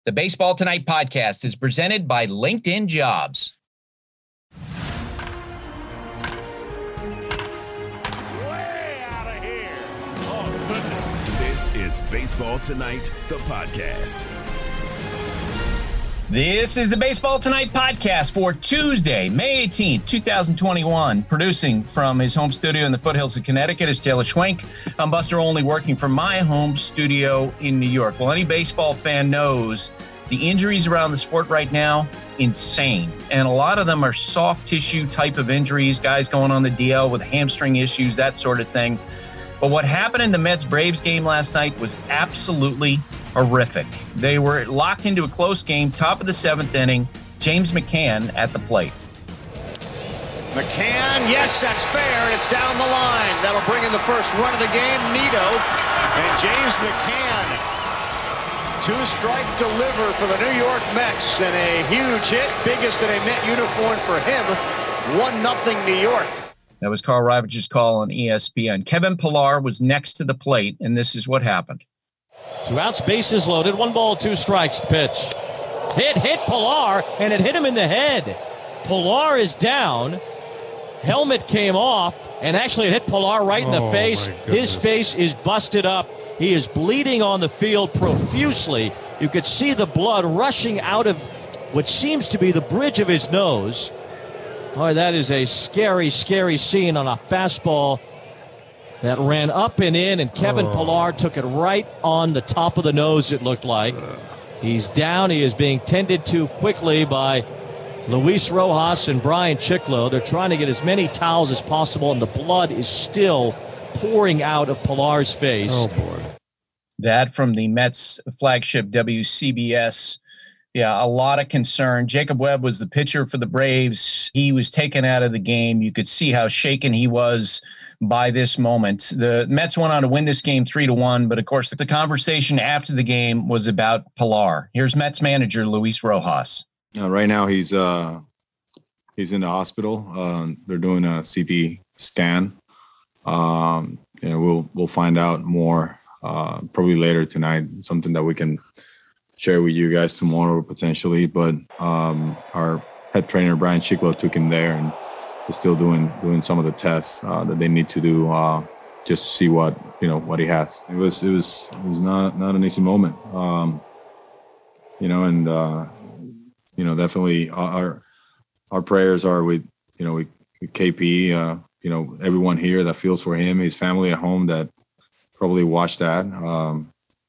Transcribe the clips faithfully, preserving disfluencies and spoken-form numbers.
The Baseball Tonight podcast is presented by LinkedIn Jobs. Way out of here. Oh, goodness. This is Baseball Tonight, the podcast. This is the Baseball Tonight podcast for Tuesday, May eighteenth, twenty twenty-one. Producing from his home studio in the foothills of Connecticut is Taylor Schwenk. I'm Buster Olney, working from my home studio in New York. Well, any baseball fan knows the injuries around the sport right now, insane. And a lot of them are soft tissue type of injuries, guys going on the D L with hamstring issues, that sort of thing. But what happened in the Mets-Braves game last night was absolutely horrific. They were locked into a close game, top of the seventh inning. James McCann at the plate. McCann, yes, that's fair. It's down the line. That'll bring in the first run of the game, Nito. And James McCann, two-strike deliver for the New York Mets. And a huge hit, biggest in a Met uniform for him. one nothing New York. That was Carl Ravage's call on E S P N. Kevin Pillar was next to the plate, and this is what happened. Two outs, bases loaded, one ball, two strikes. Pitch. Hit, hit Pillar, and it hit him in the head. Pillar is down. Helmet came off, and actually it hit Pillar right in the oh, face. His face is busted up. He is bleeding on the field profusely. You could see the blood rushing out of what seems to be the bridge of his nose. Boy, that is a scary, scary scene on a fastball that ran up and in, and Kevin oh. Pillar took it right on the top of the nose, it looked like. He's down. He is being tended to quickly by Luis Rojas and Brian Chiclo. They're trying to get as many towels as possible, and the blood is still pouring out of Pillar's face. Oh, boy. That from the Mets flagship W C B S. Yeah, a lot of concern. Jacob Webb was the pitcher for the Braves. He was taken out of the game. You could see how shaken he was by this moment. The Mets went on to win this game three to one, but of course the conversation after the game was about Pillar. Here's Mets manager Luis Rojas. Uh, right now he's uh, he's in the hospital. Uh, they're doing a C T scan. Um, and we'll we'll find out more uh, probably later tonight. Something that we can share with you guys tomorrow potentially. But um, our head trainer Brian Chiclo took him there and is still doing doing some of the tests uh, that they need to do uh, just to see what you know what he has. It was it was it was not not an easy moment, um, you know, and uh, you know definitely our our prayers are with you know with, with K P. Uh, you know everyone here that feels for him, his family at home that probably watched that. Um,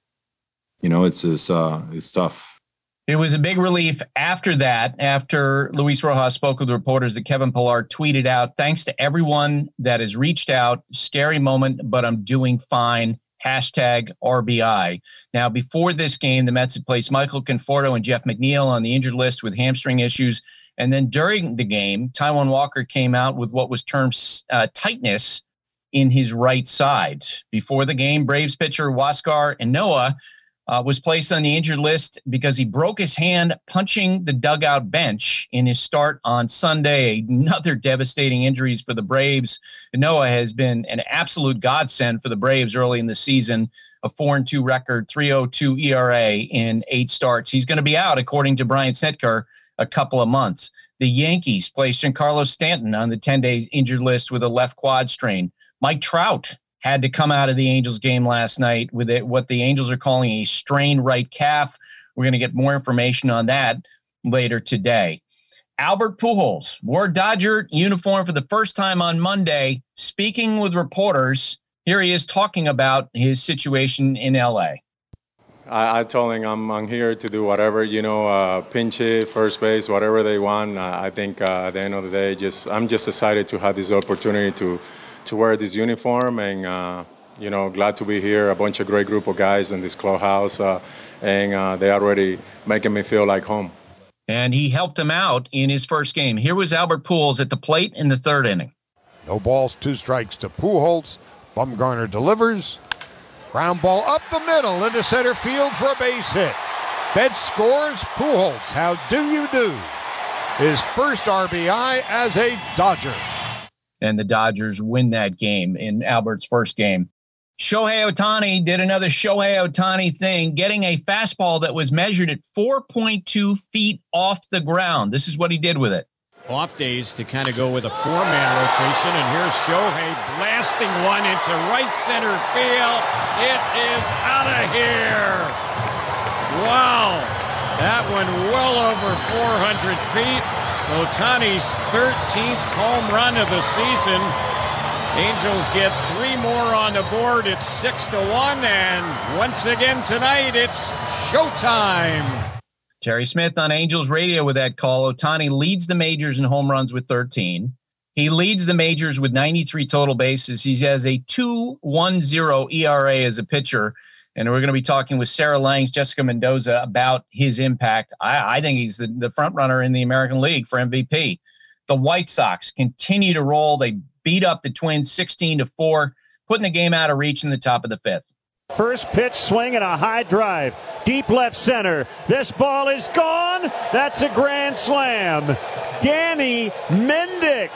you know it's it's uh, it's tough. It was a big relief after that, after Luis Rojas spoke with reporters, that Kevin Pillar tweeted out, "Thanks to everyone that has reached out. Scary moment, but I'm doing fine. Hashtag R B I." Now, before this game, the Mets had placed Michael Conforto and Jeff McNeil on the injured list with hamstring issues. And then during the game, Taijuan Walker came out with what was termed uh, tightness in his right side. Before the game, Braves pitcher Huascar Ynoa Uh, was placed on the injured list because he broke his hand punching the dugout bench in his start on Sunday. Another devastating injuries for the Braves. Noah has been an absolute godsend for the Braves early in the season. A four and two record, three oh two E R A in eight starts. He's going to be out, according to Brian Snitker, a couple of months. The Yankees placed Giancarlo Stanton on the ten-day injured list with a left quad strain. Mike Trout had to come out of the Angels game last night with it, what the Angels are calling a strained right calf. We're going to get more information on that later today. Albert Pujols wore Dodger uniform for the first time on Monday, speaking with reporters. Here he is talking about his situation in L A. I, I told him I'm, I'm here to do whatever, you know, uh, pinch hit, first base, whatever they want. Uh, I think uh, at the end of the day, just I'm just excited to have this opportunity to to wear this uniform, and uh, you know, glad to be here. A bunch of great group of guys in this clubhouse, uh, and uh, they already making me feel like home. And he helped him out in his first game. Here was Albert Pujols at the plate in the third inning. No balls, two strikes to Pujols. Bumgarner delivers. Ground ball up the middle into center field for a base hit. Betts scores. Pujols, how do you do? His first R B I as a Dodger. And the Dodgers win that game in Albert's first game. Shohei Ohtani did another Shohei Ohtani thing, getting a fastball that was measured at four point two feet off the ground. This is what he did with it. Off days to kind of go with a four-man rotation, and here's Shohei blasting one into right center field. It is out of here. Wow, that one well over four hundred feet. Ohtani's thirteenth home run of the season. Angels get three more on the board. It's six to one, and once again tonight, it's showtime. Terry Smith on Angels Radio with that call. Ohtani leads the majors in home runs with thirteen. He leads the majors with ninety-three total bases. He has a two point one oh E R A as a pitcher. And we're going to be talking with Sarah Langs, Jessica Mendoza about his impact. I, I think he's the, the front runner in the American League for M V P. The White Sox continue to roll. They beat up the Twins sixteen to four, putting the game out of reach in the top of the fifth. First pitch swing and a high drive. Deep left center. This ball is gone. That's a grand slam. Danny Mendick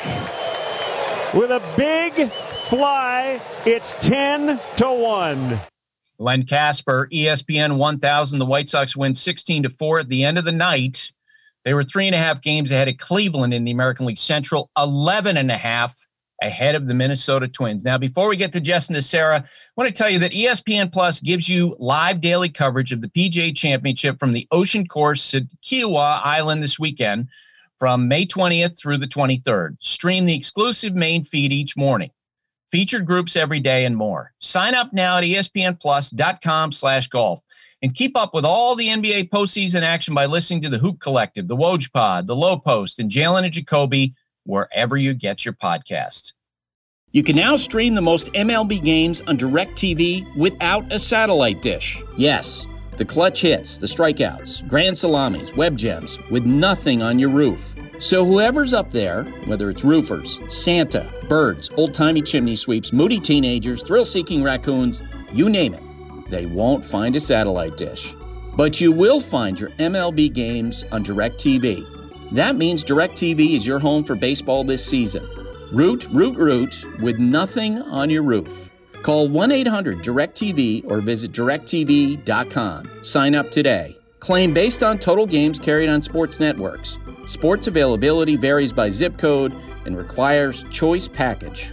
with a big fly. It's ten to one. Len Casper, E S P N one thousand. The White Sox win sixteen to four at the end of the night. They were three and a half games ahead of Cleveland in the American League Central, eleven and a half ahead of the Minnesota Twins. Now, before we get to Jess and to Sarah, I want to tell you that E S P N Plus gives you live daily coverage of the P G A Championship from the Ocean Course at Kiawah Island this weekend from May twentieth through the twenty-third. Stream the exclusive main feed each morning. Featured groups every day and more. Sign up now at espnplus.com slash golf and keep up with all the N B A postseason action by listening to the Hoop Collective, the Woj Pod, the Low Post, and Jalen and Jacoby, wherever you get your podcast. You can now stream the most M L B games on DirecTV without a satellite dish. Yes, the clutch hits, the strikeouts, grand salamis, web gems, with nothing on your roof. So whoever's up there, whether it's roofers, Santa, birds, old-timey chimney sweeps, moody teenagers, thrill-seeking raccoons, you name it, they won't find a satellite dish. But you will find your M L B games on DirecTV. That means DirecTV is your home for baseball this season. Root, root, root with nothing on your roof. Call one eight hundred direct T V or visit direct T V dot com. Sign up today. Claim based on total games carried on sports networks. Sports availability varies by zip code and requires choice package.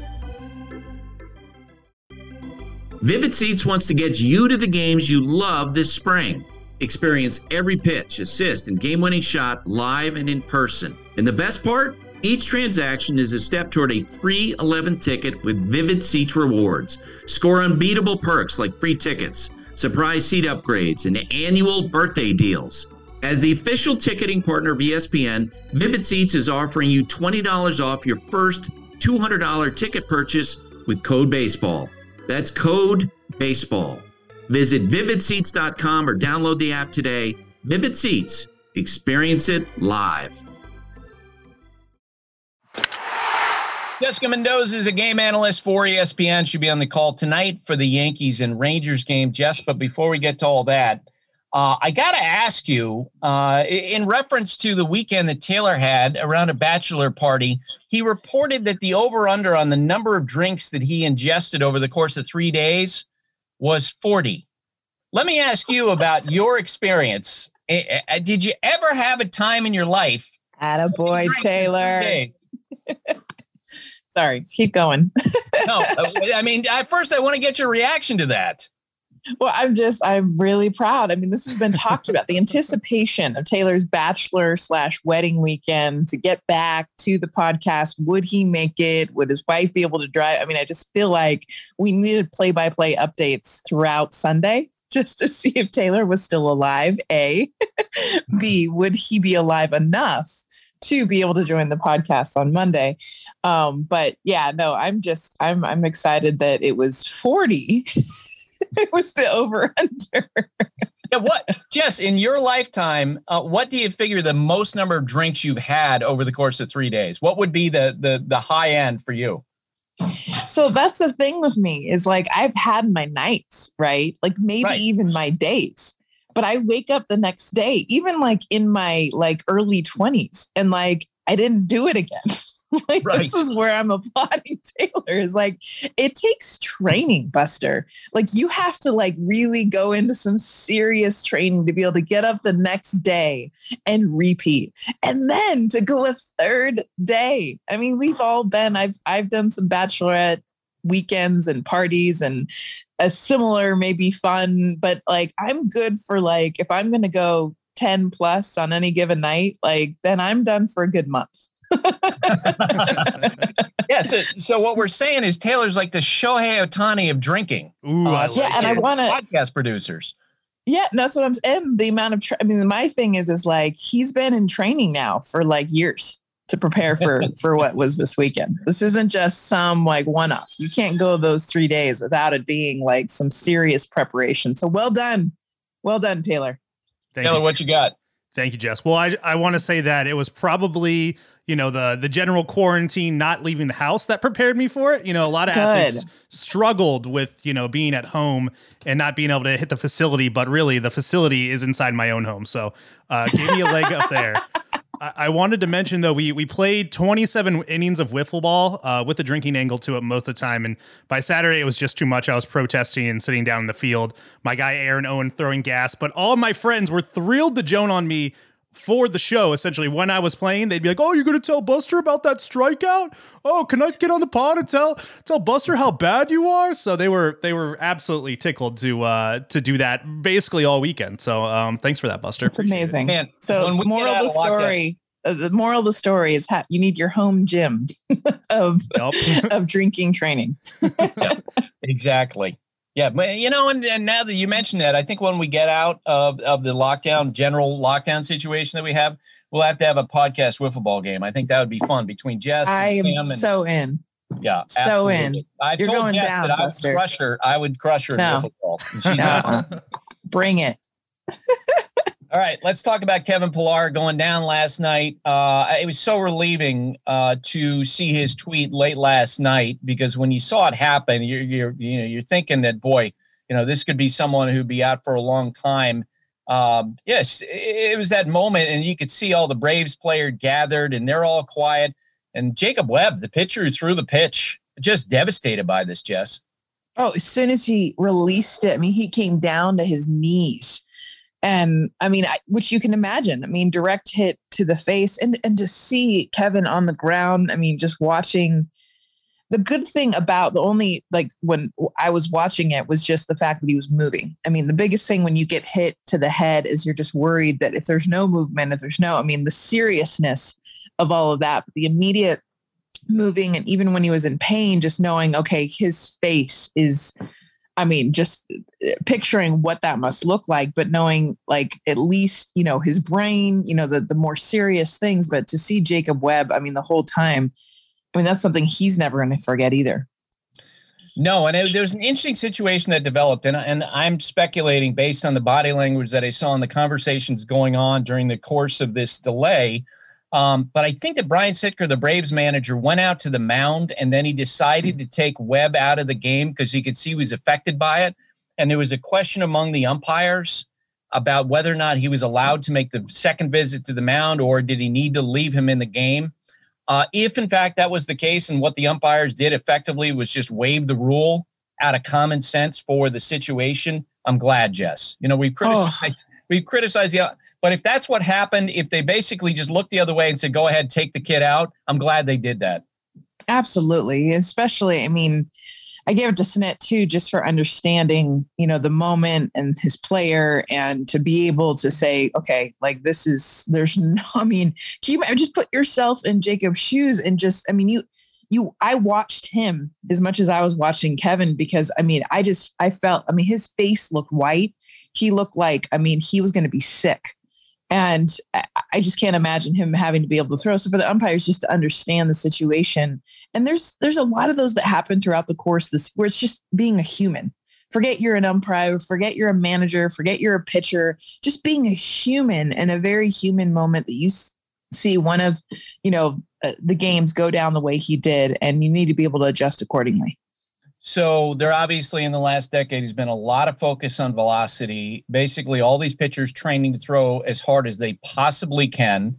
Vivid Seats wants to get you to the games you love this spring. Experience every pitch, assist, and game-winning shot live and in person. And the best part? Each transaction is a step toward a free eleventh ticket with Vivid Seats rewards. Score unbeatable perks like free tickets, surprise seat upgrades, and annual birthday deals. As the official ticketing partner of E S P N, Vivid Seats is offering you twenty dollars off your first two hundred dollars ticket purchase with code BASEBALL. That's code BASEBALL. Visit vivid seats dot com or download the app today. Vivid Seats. Experience it live. Jessica Mendoza is a game analyst for E S P N. She'll be on the call tonight for the Yankees and Rangers game. Jess, but before we get to all that, uh, I got to ask you, uh, in reference to the weekend that Taylor had around a bachelor party, he reported that the over-under on the number of drinks that he ingested over the course of three days was forty. Let me ask you about your experience. Did you ever have a time in your life? Attaboy, Taylor. Sorry, keep going. No, I mean, at first I want to get your reaction to that. Well, I'm just, I'm really proud. I mean, this has been talked about, the anticipation of Taylor's bachelor slash wedding weekend to get back to the podcast. Would he make it? Would his wife be able to drive? I mean, I just feel like we needed play-by-play updates throughout Sunday just to see if Taylor was still alive, A. B, would he be alive enough to be able to join the podcast on Monday? Um, but yeah, no, I'm just, I'm, I'm excited that it was forty. It was the over under. Yeah, what, Jess, in your lifetime, uh, what do you figure the most number of drinks you've had over the course of three days? What would be the the the high end for you? So that's the thing with me is like, I've had my nights, right? Like maybe right. even my days, but I wake up the next day, even like in my like early twenties, and like, I didn't do it again. Like, right. This is where I'm applauding Taylor is like, it takes training, Buster. Like you have to like really go into some serious training to be able to get up the next day and repeat. And then to go a third day. I mean, we've all been, I've, I've done some bachelorette weekends and parties and a similar, maybe fun, but like, I'm good for like, if I'm going to go ten plus on any given night, like then I'm done for a good month. yeah. So, so what we're saying is Taylor's like the Shohei Ohtani of drinking. Ooh, uh, yeah, and I want to podcast producers. Yeah, that's what I'm saying. The amount of, tra- I mean, my thing is, is like he's been in training now for like years to prepare for for what was this weekend. This isn't just some like one off. You can't go those three days without it being like some serious preparation. So well done, well done, Taylor. Thank Taylor, you. what you got? Thank you, Jess. Well, I I want to say that it was probably, you know, the the general quarantine, not leaving the house that prepared me for it. You know, a lot of Good. athletes struggled with, you know, being at home and not being able to hit the facility, but really the facility is inside my own home. So uh, give me a leg up there. I, I wanted to mention, though, we we played twenty-seven innings of wiffle ball uh, with a drinking angle to it most of the time. And by Saturday, it was just too much. I was protesting and sitting down in the field. My guy, Aaron Owen, throwing gas. But all my friends were thrilled to joan on me for the show. Essentially, when I was playing, they'd be like, "Oh, you're going to tell Buster about that strikeout? Oh, can I get on the pod and tell tell Buster how bad you are?" So they were they were absolutely tickled to uh, to do that basically all weekend. So um, thanks for that, Buster. It's amazing. Man, so when the we moral get of the out of lockdown- story, uh, the moral of the story is ha- you need your home gym of of drinking training. Yeah, exactly. Yeah, but you know, and, and now that you mentioned that, I think when we get out of, of the lockdown, general lockdown situation that we have, we'll have to have a podcast wiffle ball game. I think that would be fun between Jess I and am Cam and, so in. Yeah, So absolutely. in. I You're told going Jess down, that Buster. I would crush her. I would crush her in No. wiffle ball. And she's No. not. Bring it. All right, let's talk about Kevin Pillar going down last night. Uh, it was so relieving uh, to see his tweet late last night, because when you saw it happen, you're, you're you know you're thinking that, boy, you know this could be someone who'd be out for a long time. Um, yes, it, it was that moment, and you could see all the Braves players gathered, and they're all quiet. And Jacob Webb, the pitcher who threw the pitch, just devastated by this, Jess. Oh, as soon as he released it, I mean, he came down to his knees. And I mean, I, which you can imagine, I mean, direct hit to the face, and, and to see Kevin on the ground. I mean, just watching. The good thing about the only, like when I was watching it, was just the fact that he was moving. I mean, the biggest thing when you get hit to the head is you're just worried that if there's no movement, if there's no, I mean, the seriousness of all of that, the immediate moving. And even when he was in pain, just knowing, okay, his face is, I mean, just picturing what that must look like, but knowing like at least, you know, his brain, you know, the, the more serious things. But to see Jacob Webb, I mean, the whole time, I mean, that's something he's never going to forget either. No, and it, there's an interesting situation that developed, and, and I'm speculating based on the body language that I saw in the conversations going on during the course of this delay. Um, but I think that Brian Sittker, the Braves manager, went out to the mound, and then he decided to take Webb out of the game because he could see he was affected by it. And there was a question among the umpires about whether or not he was allowed to make the second visit to the mound, or did he need to leave him in the game. Uh, if, in fact, that was the case, and what the umpires did effectively was just waive the rule out of common sense for the situation, I'm glad, Jess. You know, we criticized, oh. we criticized the, but if that's what happened, if they basically just looked the other way and said, go ahead, take the kid out, I'm glad they did that. Absolutely. Especially, I mean, I gave it to Snit too, just for understanding, you know, the moment and his player, and to be able to say, okay, like this is, there's no, I mean, can you just put yourself in Jacob's shoes and just, I mean, you, you, I watched him as much as I was watching Kevin, because I mean, I just, I felt, I mean, his face looked white. He looked like, I mean, he was going to be sick. And I just can't imagine him having to be able to throw. So for the umpires, just to understand the situation. And there's there's a lot of those that happen throughout the course of this, where it's just being a human. Forget you're an umpire, forget you're a manager, forget you're a pitcher, just being a human, in a very human moment that you see one of, you know, uh, the games go down the way he did, and you need to be able to adjust accordingly. So there obviously in the last decade has been a lot of focus on velocity. Basically, all these pitchers training to throw as hard as they possibly can.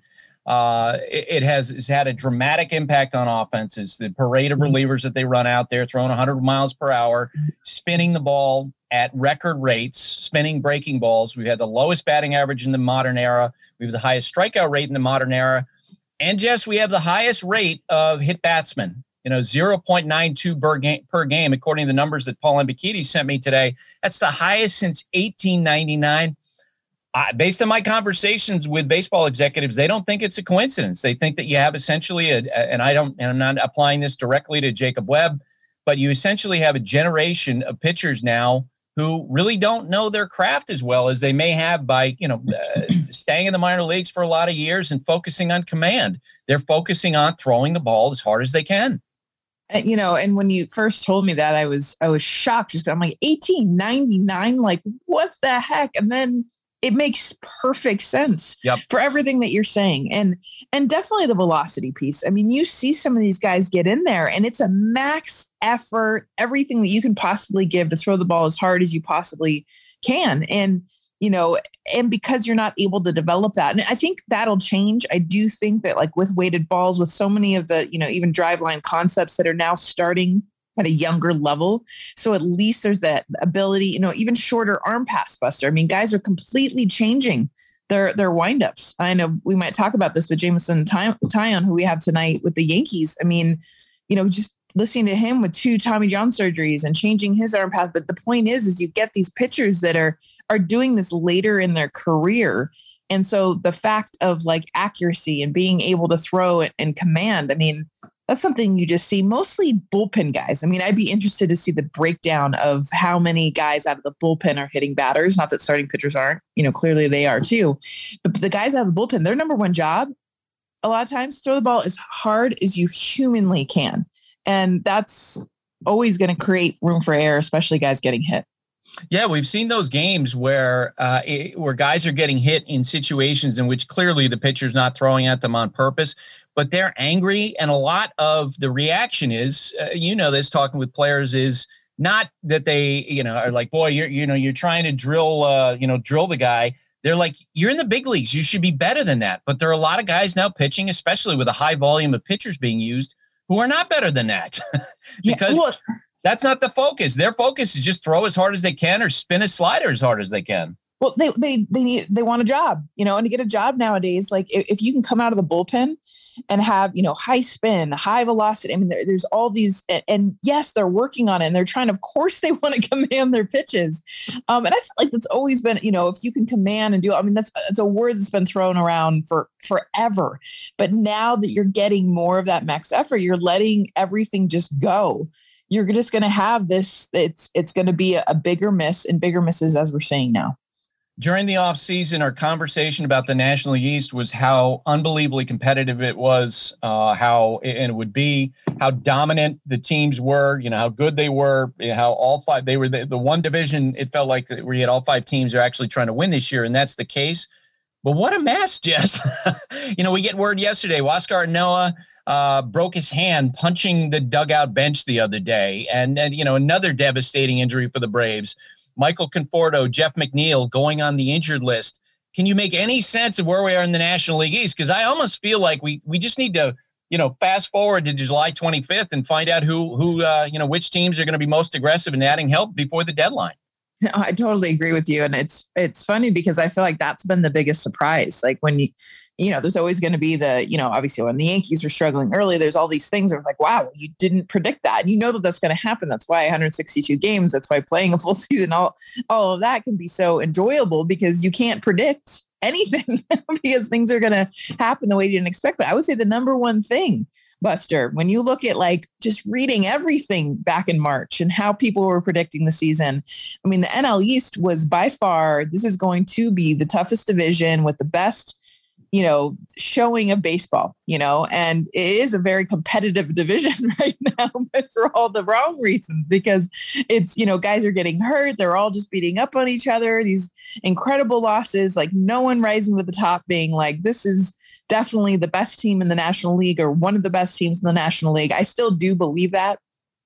Uh, it, it has it's had a dramatic impact on offenses. The parade of relievers that they run out there, throwing one hundred miles per hour, spinning the ball at record rates, spinning breaking balls. We've had the lowest batting average in the modern era. We have the highest strikeout rate in the modern era. And Jess, we have the highest rate of hit batsmen, you know, zero point nine two per game, per game, according to the numbers that Paul Mbikiti sent me today. That's the highest since eighteen ninety-nine. Uh, based on my conversations with baseball executives, they don't think it's a coincidence. They think that you have essentially, a, and I don't, and I'm not applying this directly to Jacob Webb, but you essentially have a generation of pitchers now who really don't know their craft as well as they may have by, you know, uh, staying in the minor leagues for a lot of years and focusing on command. They're focusing on throwing the ball as hard as they can. You know, and when you first told me that, I was, I was shocked. Just I'm like eighteen ninety-nine, like what the heck? And then it makes perfect sense yep. for everything that you're saying. And, and definitely the velocity piece. I mean, you see some of these guys get in there and it's a max effort, everything that you can possibly give to throw the ball as hard as you possibly can. And, you know, and because you're not able to develop that, and I think that'll change. I do think that like with weighted balls, with so many of the, you know, even drive line concepts that are now starting at a younger level. So at least there's that ability, you know, even shorter arm pass, Buster. I mean, guys are completely changing their, their windups. I know we might talk about this, but Jameson Taillon, who we have tonight with the Yankees, I mean, you know, just listening to him with two Tommy John surgeries and changing his arm path. But the point is, is you get these pitchers that are, are doing this later in their career. And so the fact of like accuracy and being able to throw it and command, I mean, that's something you just see mostly bullpen guys. I mean, I'd be interested to see the breakdown of how many guys out of the bullpen are hitting batters. Not that starting pitchers aren't, you know, clearly they are too. But the guys out of the bullpen, their number one job, a lot of times, throw the ball as hard as you humanly can. And that's always going to create room for error, especially guys getting hit. Yeah, we've seen those games where uh, it, where guys are getting hit in situations in which clearly the pitcher's not throwing at them on purpose, but they're angry. And a lot of the reaction is, uh, you know, this talking with players is not that they, you know, are like, boy, you're, you know, you're trying to drill, uh, you know, drill the guy. They're like, you're in the big leagues. You should be better than that. But there are a lot of guys now pitching, especially with a high volume of pitchers being used, who are not better than that because yeah, well, that's not the focus. Their focus is just throw as hard as they can or spin a slider as hard as they can. Well, they, they, they need, they want a job, you know, and to get a job nowadays, like if, if you can come out of the bullpen and have, you know, high spin, high velocity. I mean, there, there's all these, and, and yes, they're working on it and they're trying, of course they want to command their pitches. Um, and I feel like that's always been, you know, if you can command and do, I mean, that's, it's a word that's been thrown around for forever, but now that you're getting more of that max effort, you're letting everything just go. You're just going to have this, it's, it's going to be a, a bigger miss and bigger misses, as we're saying now. During the offseason, our conversation about the National League East was how unbelievably competitive it was, uh, how and it would be, how dominant the teams were, you know, how good they were, you know, how all five, they were the, the one division, it felt like where you had all five teams are actually trying to win this year, and that's the case. But what a mess, Jess. You know, we get word yesterday, Huascar Noah uh, broke his hand punching the dugout bench the other day, and, and, you know, another devastating injury for the Braves. Michael Conforto, Jeff McNeil going on the injured list. Can you make any sense of where we are in the National League East? Because I almost feel like we we just need to, you know, fast forward to July twenty-fifth and find out who, who uh, you know, which teams are going to be most aggressive in adding help before the deadline. No, I totally agree with you. And it's, it's funny because I feel like that's been the biggest surprise. Like when you, you know, there's always going to be the, you know, obviously when the Yankees are struggling early, there's all these things that are like, wow, you didn't predict that. And you know that that's going to happen. That's why one hundred sixty-two games, that's why playing a full season, all, all of that can be so enjoyable because you can't predict anything because things are going to happen the way you didn't expect. But I would say the number one thing, Buster, when you look at like just reading everything back in March and how people were predicting the season, I mean, the N L East was by far, this is going to be the toughest division with the best, you know, showing of baseball, you know, and it is a very competitive division right now, but for all the wrong reasons, because it's, you know, guys are getting hurt. They're all just beating up on each other. These incredible losses, like no one rising to the top being like, this is definitely the best team in the National League or one of the best teams in the National League. I still do believe that.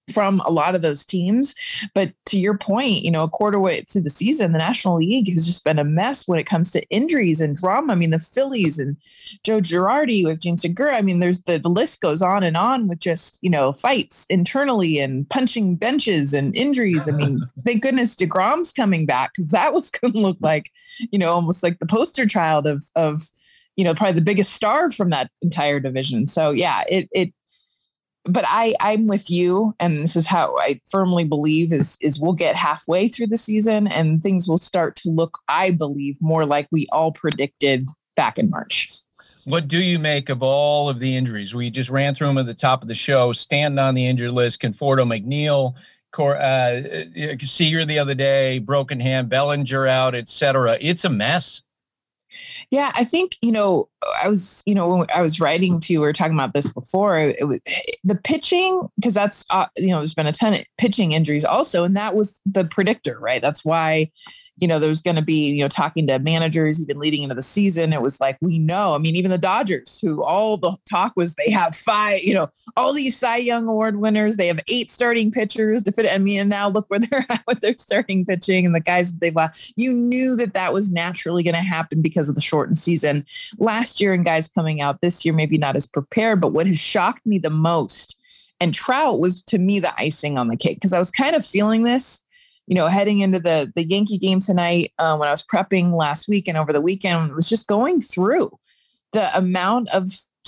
from a lot of those teams. But to your point, you know, a quarter way through the season, the National League has just been a mess when it comes to injuries and drama. I mean, the Phillies and Joe Girardi with Gene Segura. I mean, there's the, the list goes on and on with just, you know, fights internally and punching benches and injuries. I mean, thank goodness DeGrom's coming back, because that was going to look like, you know, almost like the poster child of, of, you know, probably the biggest star from that entire division. So yeah, it, it, but I, I'm with you, and this is how I firmly believe is, is we'll get halfway through the season and things will start to look, I believe, more like we all predicted back in March. What do you make of all of the injuries? We just ran through them at the top of the show. Stand on the injured list: Conforto, McNeil, Cor- uh, Seager the other day, broken hand, Bellinger out, et cetera. It's a mess. Yeah, I think, you know, I was, you know, when I was writing to you, we were talking about this before, it was the pitching, because that's, uh, you know, there's been a ton of pitching injuries also. And that was the predictor, right? That's why, you know, there's going to be, you know, talking to managers even leading into the season. It was like, we know, I mean, even the Dodgers, who all the talk was they have five, you know, all these Cy Young Award winners, they have eight starting pitchers to fit. I mean, and now look where they're at with their starting pitching and the guys that they've left. You knew that that was naturally going to happen because of the shortened season last year, and guys coming out this year, maybe not as prepared. But what has shocked me the most, and Trout was to me the icing on the cake, because I was kind of feeling this, you know, heading into the the Yankee game tonight, uh, when I was prepping last week and over the weekend, was just going through the amount of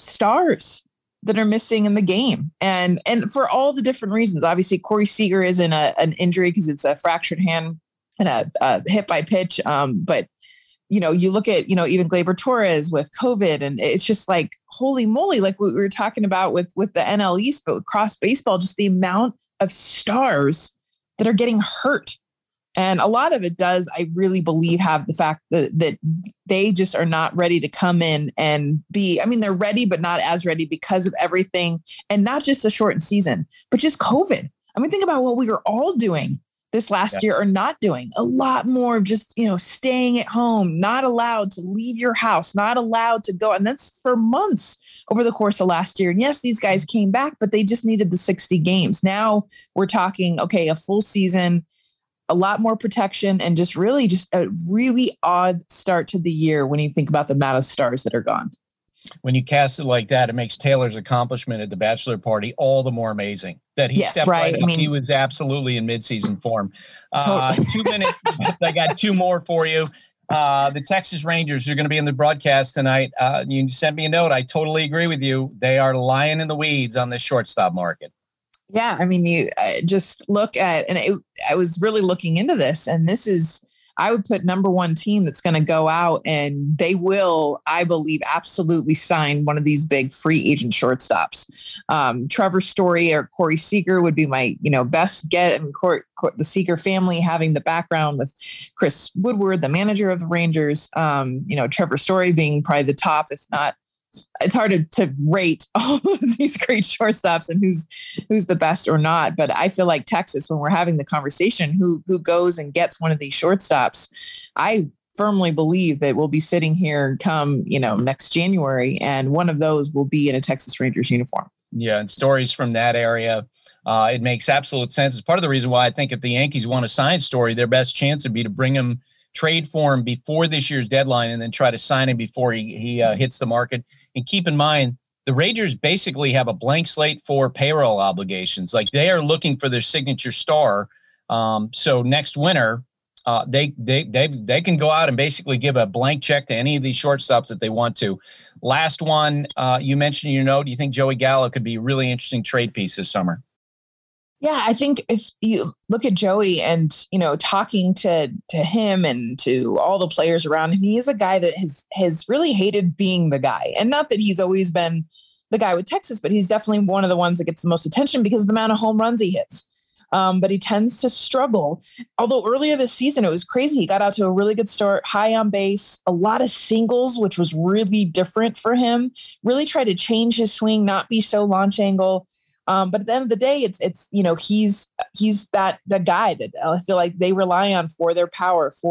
stars that are missing in the game, and and for all the different reasons. Obviously, Corey Seager is in a, an injury because it's a fractured hand and a, a hit by pitch. Um, but you know, you look at, you know, even Gleyber Torres with COVID, and it's just like, holy moly, like what we were talking about with with the N L East, but across baseball, just the amount of stars that are getting hurt. And a lot of it does, I really believe, have the fact that, that they just are not ready to come in and be, I mean, they're ready, but not as ready because of everything. And not just a shortened season, but just COVID. I mean, think about what we were all doing this last yeah. year or not doing. A lot more of just, you know, staying at home, not allowed to leave your house, not allowed to go. And that's for months over the course of last year. And yes, these guys came back, but they just needed the sixty games. Now we're talking, okay, a full season, a lot more protection, and just really just a really odd start to the year when you think about the amount of stars that are gone. When you cast it like that, it makes Taylor's accomplishment at the bachelor party all the more amazing. That he yes, stepped right. right I mean, he was absolutely in midseason form. Uh, totally. two minutes. I got two more for you. Uh, the Texas Rangers are going to be in the broadcast tonight. Uh, you sent me a note. I totally agree with you. They are lying in the weeds on this shortstop market. Yeah, I mean, you uh, just look at, and it, I was really looking into this, and this is, I would put number one team that's going to go out, and they will, I believe, absolutely sign one of these big free agent shortstops. Um, Trevor Story or Corey Seager would be my, you know, best get. I mean, Cor- Cor- the Seager family having the background with Chris Woodward, the manager of the Rangers. Um, you know, Trevor Story being probably the top, if not. It's hard to, to rate all of these great shortstops and who's who's the best or not. But I feel like Texas, when we're having the conversation, who who goes and gets one of these shortstops, I firmly believe that we'll be sitting here come, you know, next January, and one of those will be in a Texas Rangers uniform. Yeah, and stories from that area, uh, it makes absolute sense. It's part of the reason why I think if the Yankees want to sign Story, their best chance would be to bring him, trade for him before this year's deadline, and then try to sign him before he he uh, hits the market. And keep in mind, the Rangers basically have a blank slate for payroll obligations. Like, they are looking for their signature star. Um, so next winter, uh, they they they they can go out and basically give a blank check to any of these shortstops that they want to. Last one, uh, you mentioned in your note, you think Joey Gallo could be a really interesting trade piece this summer? Yeah, I think if you look at Joey and, you know, talking to to him and to all the players around him, he is a guy that has has really hated being the guy. And not that he's always been the guy with Texas, but he's definitely one of the ones that gets the most attention because of the amount of home runs he hits. Um, but he tends to struggle. Although earlier this season, it was crazy. He got out to a really good start, high on base, a lot of singles, which was really different for him. Really tried to change his swing, not be so launch angle. Um, but at the end of the day, it's, it's, you know, he's, he's that, the guy that I feel like they rely on for their power, for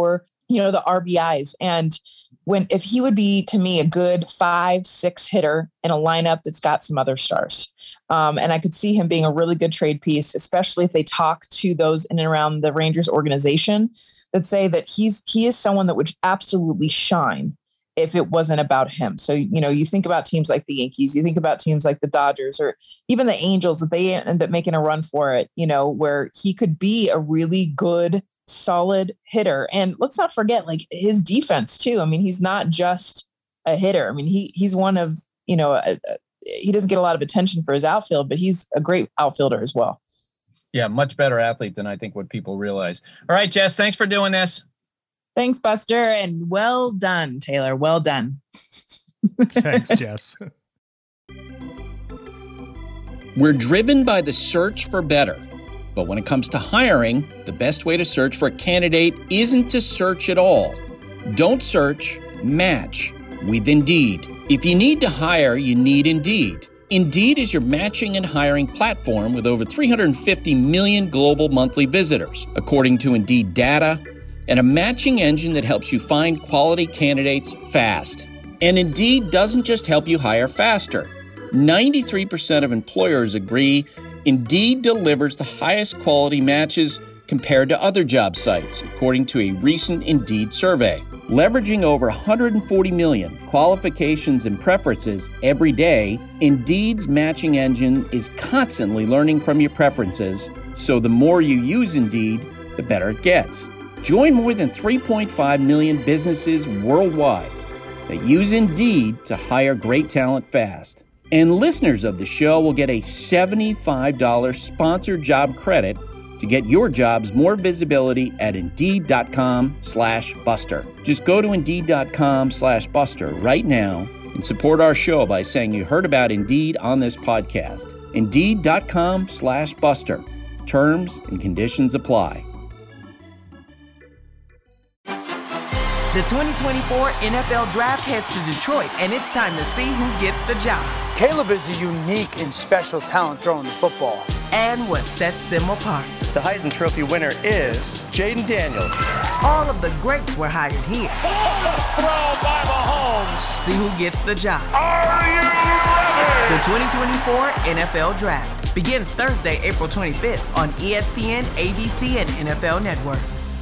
you know, the R B Is. And when, if he would be to me a good five, six hitter in a lineup that's got some other stars. Um, and I could see him being a really good trade piece, especially if they talk to those in and around the Rangers organization that say that he's, he is someone that would absolutely shine if it wasn't about him. So, you know, you think about teams like the Yankees, you think about teams like the Dodgers, or even the Angels, that they end up making a run for it, you know, where he could be a really good, solid hitter. And let's not forget, like, his defense too. I mean, he's not just a hitter. I mean, he he's one of, you know, a, a, he doesn't get a lot of attention for his outfield, but he's a great outfielder as well. Yeah, much better athlete than I think what people realize. All right, Jess, thanks for doing this. Thanks, Buster, and well done, Taylor. Well done. Thanks, Jess. We're driven by the search for better. But when it comes to hiring, the best way to search for a candidate isn't to search at all. Don't search, match with Indeed. If you need to hire, you need Indeed. Indeed is your matching and hiring platform with over three hundred fifty million global monthly visitors, according to Indeed data, and a matching engine that helps you find quality candidates fast. And Indeed doesn't just help you hire faster. ninety-three percent of employers agree Indeed delivers the highest quality matches compared to other job sites, according to a recent Indeed survey. Leveraging over one hundred forty million qualifications and preferences every day, Indeed's matching engine is constantly learning from your preferences, so the more you use Indeed, the better it gets. Join more than three point five million businesses worldwide that use Indeed to hire great talent fast. And listeners of the show will get a seventy-five dollars sponsored job credit to get your jobs more visibility at Indeed.com slash Buster. Just go to Indeed.com slash Buster right now and support our show by saying you heard about Indeed on this podcast. Indeed.com slash Buster. Terms and conditions apply. The twenty twenty-four N F L Draft heads to Detroit, and it's time to see who gets the job. Caleb is a unique and special talent throwing the football. And what sets them apart. The Heisman Trophy winner is Jaden Daniels. All of the greats were hired here. Throw by Mahomes. See who gets the job. Are you ready? The twenty twenty-four N F L Draft begins Thursday, April twenty-fifth on E S P N, A B C, and N F L Network.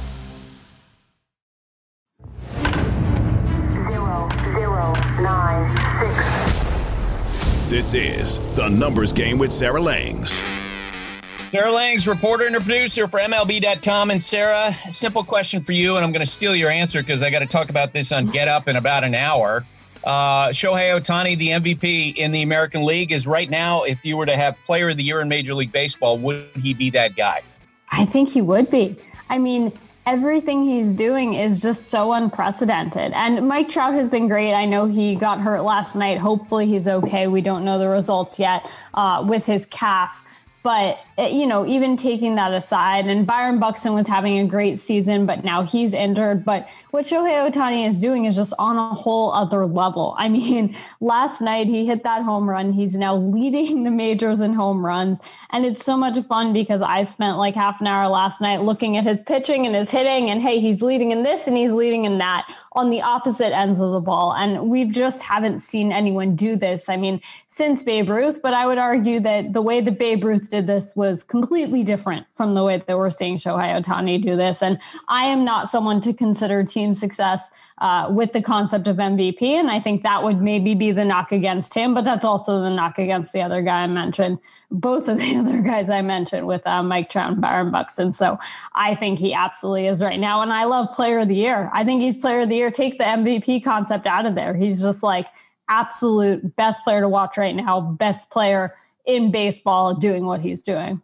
Nine, six. This is The Numbers Game with Sarah Langs. Sarah Langs, reporter and producer for M L B dot com. And Sarah, simple question for you, and I'm going to steal your answer because I got to talk about this on Get Up in about an hour. Uh, Shohei Ohtani, the M V P in the American League, is right now, if you were to have Player of the Year in Major League Baseball, would he be that guy? I think he would be. I mean, everything he's doing is just so unprecedented. And Mike Trout has been great. I know he got hurt last night. Hopefully he's okay. We don't know the results yet uh, with his calf. But, you know, even taking that aside, and Byron Buxton was having a great season, but now he's injured. But what Shohei Ohtani is doing is just on a whole other level. I mean, last night he hit that home run. He's now leading the majors in home runs. And it's so much fun because I spent like half an hour last night looking at his pitching and his hitting. And, hey, he's leading in this and he's leading in that on the opposite ends of the ball. And we just haven't seen anyone do this. I mean, since Babe Ruth, but I would argue that the way that Babe Ruth did this was completely different from the way that we're seeing Shohei Ohtani do this. And I am not someone to consider team success uh, with the concept of M V P. And I think that would maybe be the knock against him, but that's also the knock against the other guy I mentioned, both of the other guys I mentioned with uh, Mike Trout and Byron Buxton. So I think he absolutely is right now. And I love Player of the Year. I think he's Player of the Year. Take the M V P concept out of there. He's just like absolute best player to watch right now, best player in baseball doing what he's doing.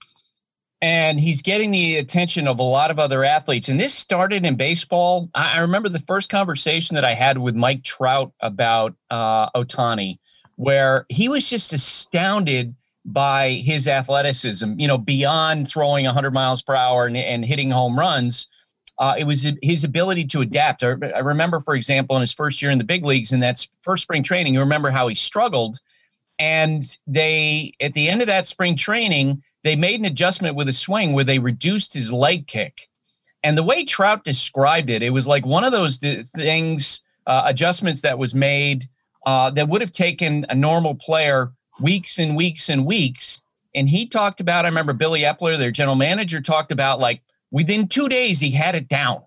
And he's getting the attention of a lot of other athletes. And this started in baseball. I remember the first conversation that I had with Mike Trout about uh, Ohtani, where he was just astounded by his athleticism, you know, beyond throwing one hundred miles per hour and, and hitting home runs. Uh, it was his ability to adapt. I remember, for example, in his first year in the big leagues, in that first spring training, you remember how he struggled. And they, at the end of that spring training, they made an adjustment with his swing where they reduced his leg kick. And the way Trout described it, it was like one of those things, uh, adjustments that was made uh, that would have taken a normal player weeks and weeks and weeks. And he talked about, I remember Billy Epler, their general manager, talked about like within two days, he had it down.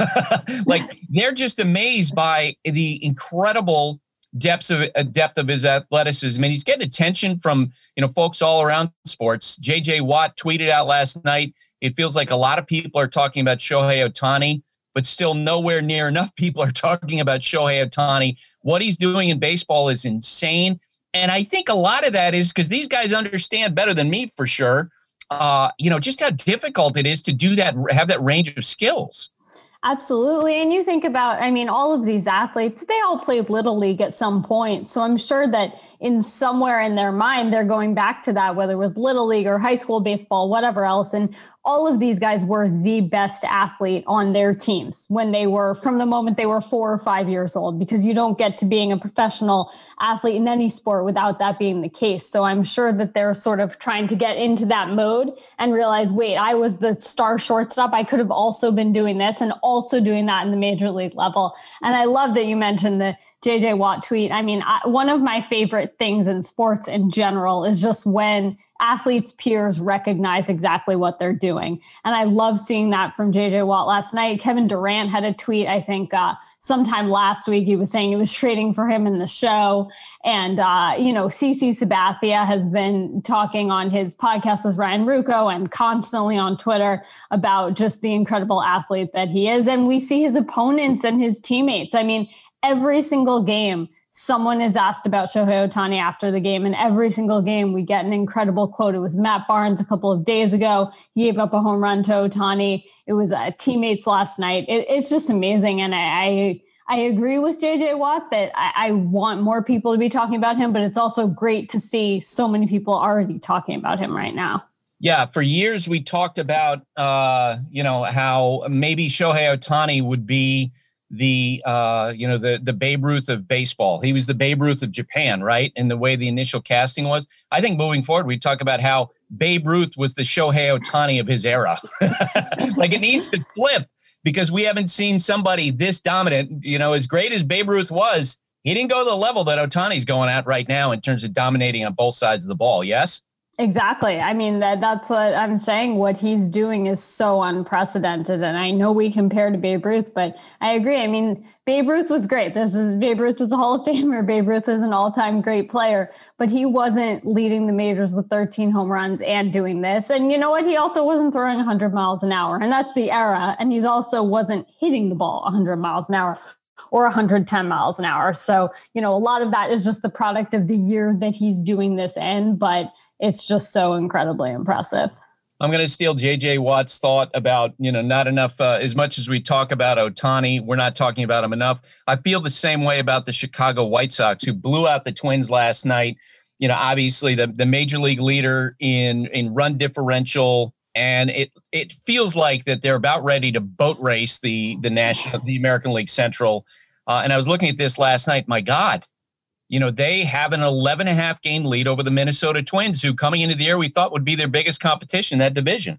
Like they're just amazed by the incredible depths of uh, depth of his athleticism. And he's getting attention from, you know, folks all around sports. J J Watt tweeted out last night, it feels like a lot of people are talking about Shohei Ohtani, but still nowhere near enough people are talking about Shohei Ohtani. What he's doing in baseball is insane. And I think a lot of that is because these guys understand better than me for sure, uh, you know, just how difficult it is to do that, have that range of skills. Absolutely. And you think about, I mean, all of these athletes, they all played Little League at some point. So I'm sure that in somewhere in their mind, they're going back to that, whether it was Little League or high school baseball, whatever else. And all of these guys were the best athlete on their teams when they were, from the moment they were four or five years old, because you don't get to being a professional athlete in any sport without that being the case. So I'm sure that they're sort of trying to get into that mode and realize, wait, I was the star shortstop. I could have also been doing this and also doing that in the major league level. And I love that you mentioned the J J Watt tweet. I mean, I, one of my favorite things in sports in general is just when athletes' peers recognize exactly what they're doing. And I love seeing that from J J Watt last night. Kevin Durant had a tweet, I think uh, sometime last week, he was saying he was trading for him in the show. And, uh, you know, CeCe Sabathia has been talking on his podcast with Ryan Ruocco and constantly on Twitter about just the incredible athlete that he is. And we see his opponents and his teammates. I mean, every single game, someone is asked about Shohei Ohtani after the game, and every single game we get an incredible quote. It was Matt Barnes a couple of days ago. He gave up a home run to Ohtani. It was uh, teammates last night. It, it's just amazing. And I, I, I agree with J J Watt that I, I want more people to be talking about him, but it's also great to see so many people already talking about him right now. Yeah, for years we talked about, uh, you know, how maybe Shohei Ohtani would be the, uh, you know, the, the Babe Ruth of baseball. He was the Babe Ruth of Japan, right? And the way the initial casting was. I think moving forward, we talk about how Babe Ruth was the Shohei Ohtani of his era. Like it needs to flip because we haven't seen somebody this dominant, you know, as great as Babe Ruth was. He didn't go to the level that Ohtani's going at right now in terms of dominating on both sides of the ball. Yes. Exactly. I mean, that that's what I'm saying. What he's doing is so unprecedented. And I know we compare to Babe Ruth, but I agree. I mean, Babe Ruth was great. This is Babe Ruth is a Hall of Famer. Babe Ruth is an all-time great player, but he wasn't leading the majors with thirteen home runs and doing this. And you know what? He also wasn't throwing one hundred miles an hour. And that's the era. And he's also wasn't hitting the ball one hundred miles an hour or one hundred ten miles an hour. So, you know, a lot of that is just the product of the year that he's doing this in, but it's just so incredibly impressive. I'm going to steal J J Watt's thought about, you know, not enough, uh, as much as we talk about Ohtani, we're not talking about him enough. I feel the same way about the Chicago White Sox, who blew out the Twins last night. You know, obviously the, the major league leader in, in run differential. And it it feels like that they're about ready to boat race the the national the American League Central. Uh, and I was looking at this last night. My God, you know, they have an eleven and a half game lead over the Minnesota Twins, who coming into the year we thought would be their biggest competition in that division.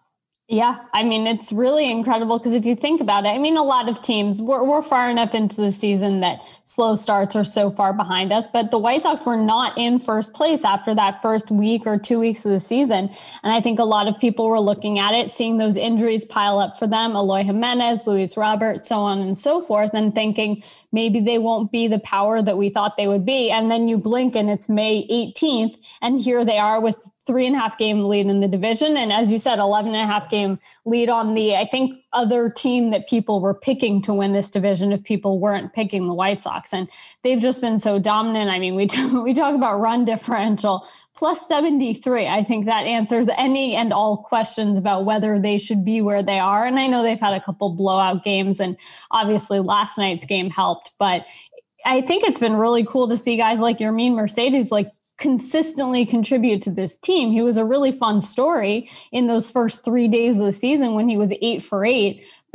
Yeah, I mean, it's really incredible because if you think about it, I mean, a lot of teams, we're, we're far enough into the season that slow starts are so far behind us, but the White Sox were not in first place after that first week or two weeks of the season. And I think a lot of people were looking at it, seeing those injuries pile up for them, Eloy Jimenez, Luis Robert, so on and so forth, and thinking maybe they won't be the power that we thought they would be. And then you blink and it's May eighteenth, and here they are with three and a half game lead in the division. And as you said, eleven and a half game lead on the, I think, other team that people were picking to win this division if people weren't picking the White Sox. And they've just been so dominant. I mean, we, t- we talk about run differential plus seventy-three. I think that answers any and all questions about whether they should be where they are. And I know they've had a couple blowout games, and obviously last night's game helped, but I think it's been really cool to see guys like Yermin Mercedes, like, consistently contribute to this team. He was a really fun story in those first three days of the season when he was eight for eight.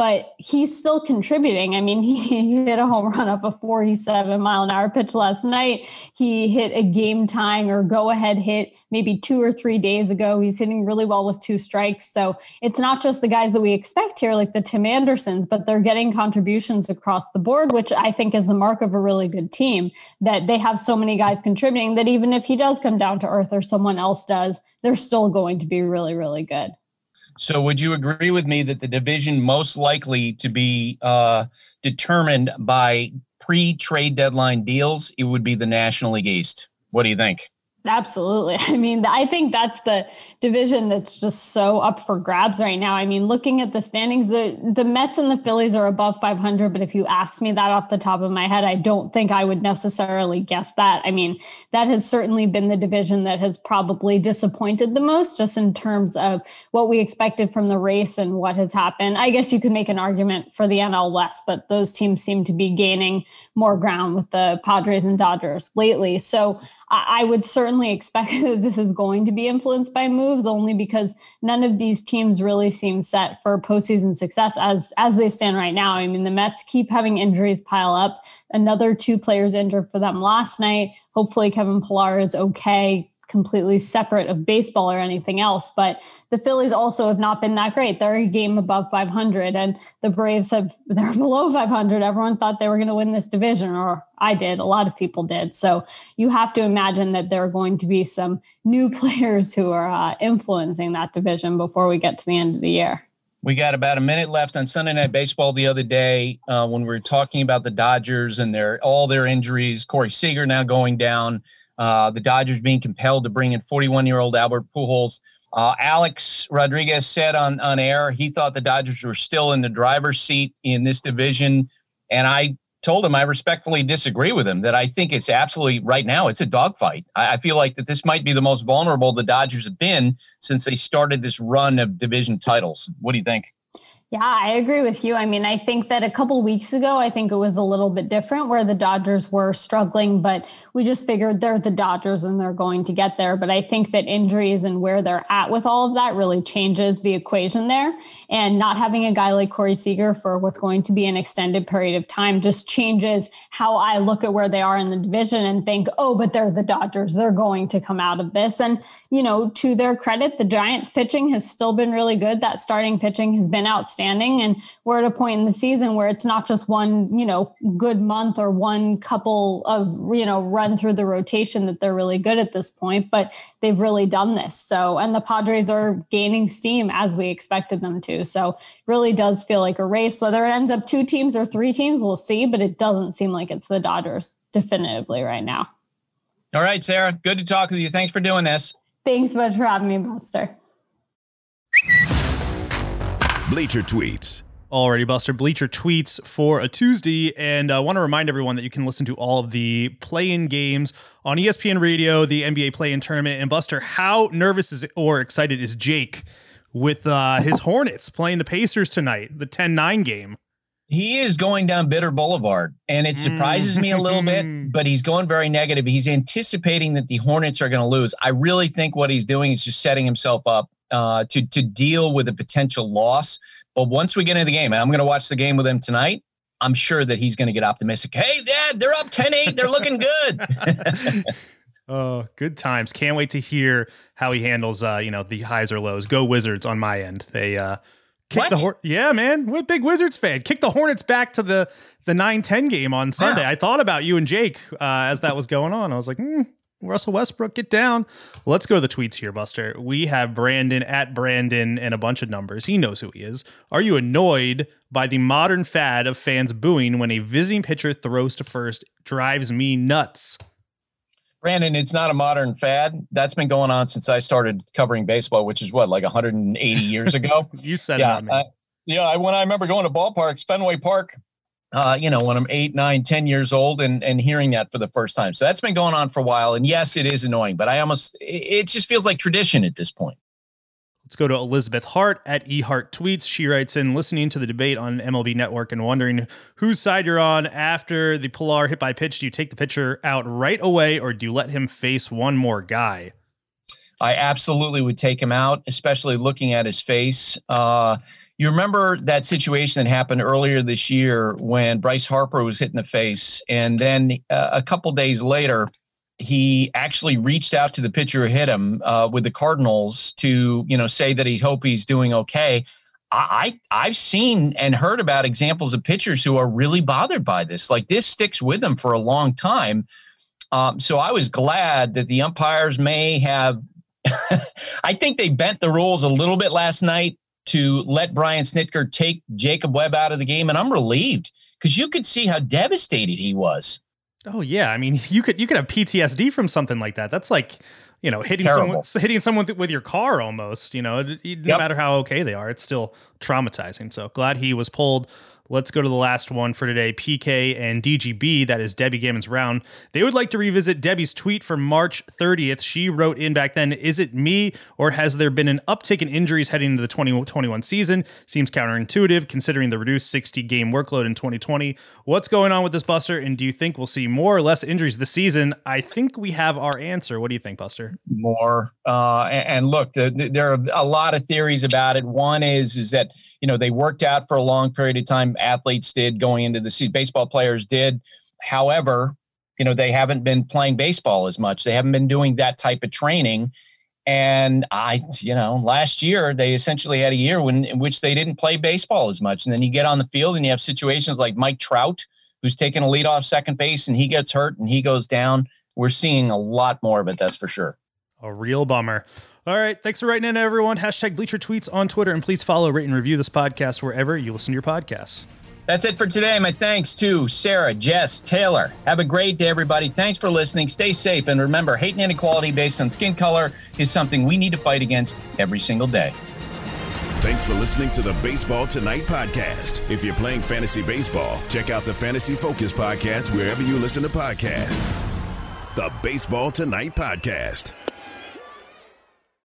but he's still contributing. I mean, he, he hit a home run off a forty-seven mile an hour pitch last night. He hit a game tying or go ahead hit maybe two or three days ago. He's hitting really well with two strikes. So it's not just the guys that we expect here, like the Tim Andersons, but they're getting contributions across the board, which I think is the mark of a really good team, that they have so many guys contributing that even if he does come down to earth or someone else does, they're still going to be really, really good. So would you agree with me that the division most likely to be uh, determined by pre-trade deadline deals, it would be the National League East? What do you think? Absolutely. I mean, I think that's the division that's just so up for grabs right now. I mean, looking at the standings, the, the Mets and the Phillies are above five hundred. But if you asked me that off the top of my head, I don't think I would necessarily guess that. I mean, that has certainly been the division that has probably disappointed the most, just in terms of what we expected from the race and what has happened. I guess you could make an argument for the N L West, but those teams seem to be gaining more ground with the Padres and Dodgers lately. So I would certainly expect that this is going to be influenced by moves, only because none of these teams really seem set for postseason success as, as they stand right now. I mean, the Mets keep having injuries pile up. Another two players injured for them last night. Hopefully Kevin Pillar is okay, completely separate of baseball or anything else. But the Phillies also have not been that great. They're a game above five hundred, and the Braves have, they're below five hundred. Everyone thought they were going to win this division, or I did. A lot of people did. So you have to imagine that there are going to be some new players who are uh, influencing that division before we get to the end of the year. We got about a minute left on Sunday Night Baseball the other day uh, when we were talking about the Dodgers and their all their injuries. Corey Seager now going down. Uh, the Dodgers being compelled to bring in forty-one-year-old Albert Pujols. Uh, Alex Rodriguez said on, on air he thought the Dodgers were still in the driver's seat in this division. And I told him I respectfully disagree with him, that I think it's absolutely right now, it's a dogfight. I, I feel like that this might be the most vulnerable the Dodgers have been since they started this run of division titles. What do you think? Yeah, I agree with you. I mean, I think that a couple weeks ago, I think it was a little bit different where the Dodgers were struggling, but we just figured they're the Dodgers and they're going to get there. But I think that injuries and where they're at with all of that really changes the equation there. And not having a guy like Corey Seager for what's going to be an extended period of time just changes how I look at where they are in the division and think, oh, but they're the Dodgers. They're going to come out of this. And, you know, to their credit, the Giants pitching has still been really good. That starting pitching has been outstanding. And we're at a point in the season where it's not just one, you know, good month or one couple of, you know, run through the rotation that they're really good at this point, but they've really done this. So, and the Padres are gaining steam as we expected them to. So really does feel like a race. Whether it ends up two teams or three teams, we'll see, but it doesn't seem like it's the Dodgers definitively right now. All right, Sarah, good to talk with you. Thanks for doing this. Thanks so much for having me, Buster. Bleacher Tweets. Alrighty, Buster. Bleacher Tweets for a Tuesday. And I uh, want to remind everyone that you can listen to all of the play-in games on E S P N Radio, the N B A play-in tournament. And Buster, how nervous is or excited is Jake with uh, his Hornets playing the Pacers tonight, the ten nine game? He is going down Bitter Boulevard, and it surprises me a little bit, but he's going very negative. He's anticipating that the Hornets are going to lose. I really think what he's doing is just setting himself up Uh, to to deal with a potential loss. But once we get into the game, and I'm going to watch the game with him tonight, I'm sure that he's going to get optimistic. Hey, Dad, they're up ten eight. They're looking good. Oh, good times. Can't wait to hear how he handles, uh, you know, the highs or lows. Go Wizards on my end. They uh, kick the Hor- Yeah, man. We're a big Wizards fan. Kick the Hornets back to the, the nine ten game on Sunday. Yeah. I thought about you and Jake uh, as that was going on. I was like, hmm. Russell Westbrook, get down. Let's go to the tweets here, Buster. We have Brandon at Brandon and a bunch of numbers. He knows who he is. Are you annoyed by the modern fad of fans booing when a visiting pitcher throws to first? Drives me nuts. Brandon, it's not a modern fad. That's been going on since I started covering baseball, which is what, like one hundred eighty years ago? You said yeah, it, man. Uh, yeah, I, when I remember going to ballparks, Fenway Park, Uh, you know, when I'm eight, nine, ten years old and, and hearing that for the first time. So that's been going on for a while. And yes, it is annoying, but I almost, it just feels like tradition at this point. Let's go to Elizabeth Hart at eHart Tweets. She writes in, listening to the debate on M L B Network and wondering whose side you're on after the Pillar hit by pitch. Do you take the pitcher out right away or do you let him face one more guy? I absolutely would take him out, especially looking at his face. Uh, You remember that situation that happened earlier this year when Bryce Harper was hit in the face, and then uh, a couple days later, he actually reached out to the pitcher who hit him uh, with the Cardinals to, you know, say that he hope he's doing okay. I, I I've seen and heard about examples of pitchers who are really bothered by this. Like, this sticks with them for a long time. Um, so I was glad that the umpires may have. I think they bent the rules a little bit last night to let Brian Snitker take Jacob Webb out of the game. And I'm relieved because you could see how devastated he was. Oh, yeah. I mean, you could you could have P T S D from something like that. That's like, you know, hitting Terrible. someone hitting someone with your car almost, you know, it, it, no Yep. matter how okay they are, it's still traumatizing. So glad he was pulled. Let's go to the last one for today. P K and D G B, that is Debbie Gammon's round. They would like to revisit Debbie's tweet from March thirtieth. She wrote in back then, is it me or has there been an uptick in injuries heading into the twenty twenty-one season? Seems counterintuitive considering the reduced sixty game workload in twenty twenty. What's going on with this, Buster? And do you think we'll see more or less injuries this season? I think we have our answer. What do you think, Buster? More. Uh, and, and look, the, the, there are a lot of theories about it. One is, is that, you know, they worked out for a long period of time. Athletes did going into the season. Baseball players did. However, you know, they haven't been playing baseball as much. They haven't been doing that type of training. And I, you know, last year they essentially had a year when, in which they didn't play baseball as much. And then you get on the field and you have situations like Mike Trout, who's taking a lead off second base and he gets hurt and he goes down. We're seeing a lot more of it. That's for sure. A real bummer. All right. Thanks for writing in, everyone. Hashtag Bleacher Tweets on Twitter. And please follow, rate, and review this podcast wherever you listen to your podcasts. That's it for today. My thanks to Sarah, Jess, Taylor. Have a great day, everybody. Thanks for listening. Stay safe. And remember, hate and inequality based on skin color is something we need to fight against every single day. Thanks for listening to the Baseball Tonight podcast. If you're playing fantasy baseball, check out the Fantasy Focus podcast wherever you listen to podcasts. The Baseball Tonight podcast.